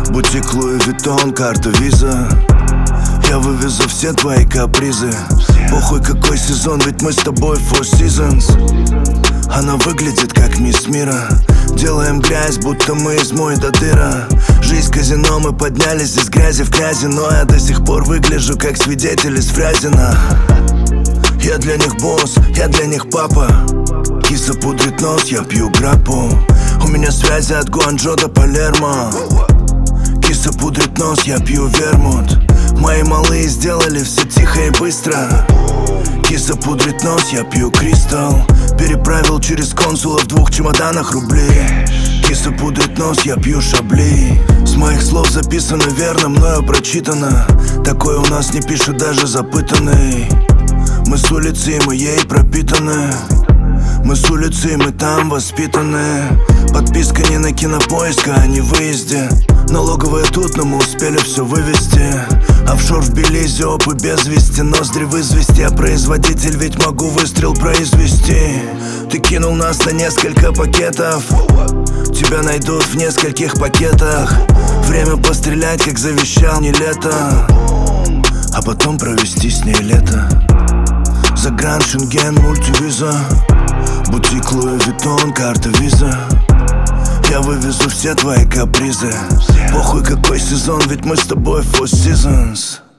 Бутик Луи Виттон, карта Виза. Я вывезу все твои капризы. Похуй какой сезон, ведь мы с тобой Four Seasons. Она выглядит как мисс мира. Делаем грязь, будто мы из мой до дыра. Жизнь казино, мы поднялись из грязи в князи. Но я до сих пор выгляжу как свидетель из Фрязино. Я для них босс, я для них папа. Киса пудрит нос, я пью граппу. У меня связи от Гуанчжоу до Палермо. Киса пудрит нос, я пью вермут. Мои малые сделали все тихо и быстро. Киса пудрит нос, я пью кристалл. Переправил через консула в 2 чемоданах рублей. Киса пудрит нос, я пью шабли. С моих слов записано верно, мною прочитано. Такое у нас не пишет даже запытанный. Мы с улицы, и мы ей пропитаны. Мы с улицы, и мы там воспитаны. Подписка не на Кинопоиск, а не выезде. Налоговая тут, но мы успели все вывести. Офшор в Белизе, опы без вести. Ноздри вызвести, я производитель, ведь могу выстрел произвести. Ты кинул нас на несколько пакетов. Тебя найдут в нескольких пакетах. Время пострелять, как завещал, не лето. А потом провести с ней лето. Загран, Шенген, мультивиза. Бутик Луи Виттон, карта Виза. Я вывезу все твои капризы. Похуй какой сезон, ведь мы с тобой Four Seasons.